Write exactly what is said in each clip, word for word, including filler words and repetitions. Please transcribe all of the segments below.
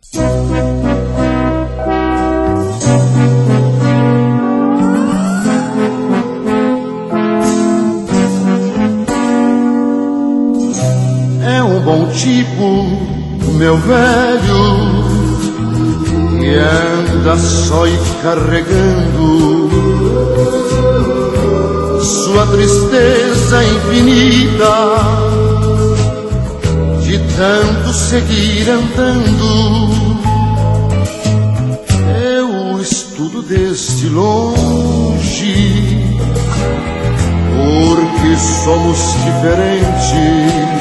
É um bom tipo, meu velho, que anda só e carregando sua tristeza infinita de tanto seguir andando. Eu estudo desde longe, porque somos diferentes.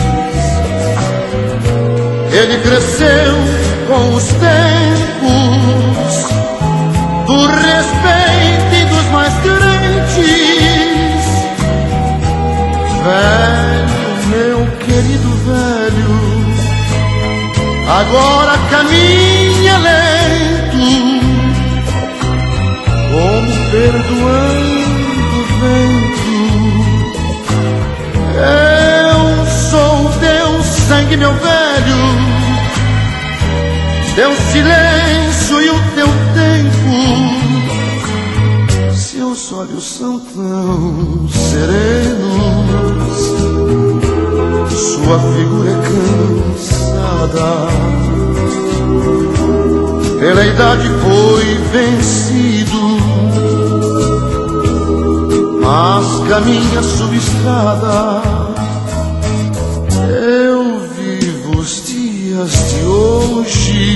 Ele cresceu com os tempos do respeito e dos mais crentes. Velho, meu querido velho, agora caminha lento, como perdoando o vento. Eu sou teu sangue, meu velho, teu silêncio e o teu tempo. Seus olhos são tão serenos, sua figura é cansada, pela idade foi vencido, mas caminha subescada. Eu vivo os dias de hoje,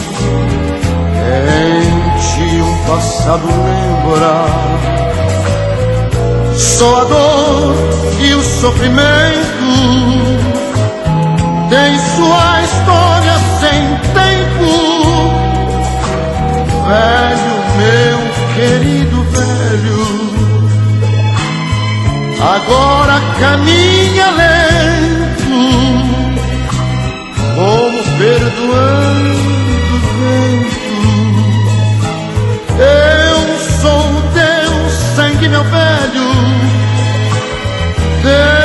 em ti um passado lembra, só a dor e o sofrimento tem sua história sem tempo. Velho, meu querido velho, agora caminha lento, como perdoando o vento. Eu sou teu sangue, meu velho, teu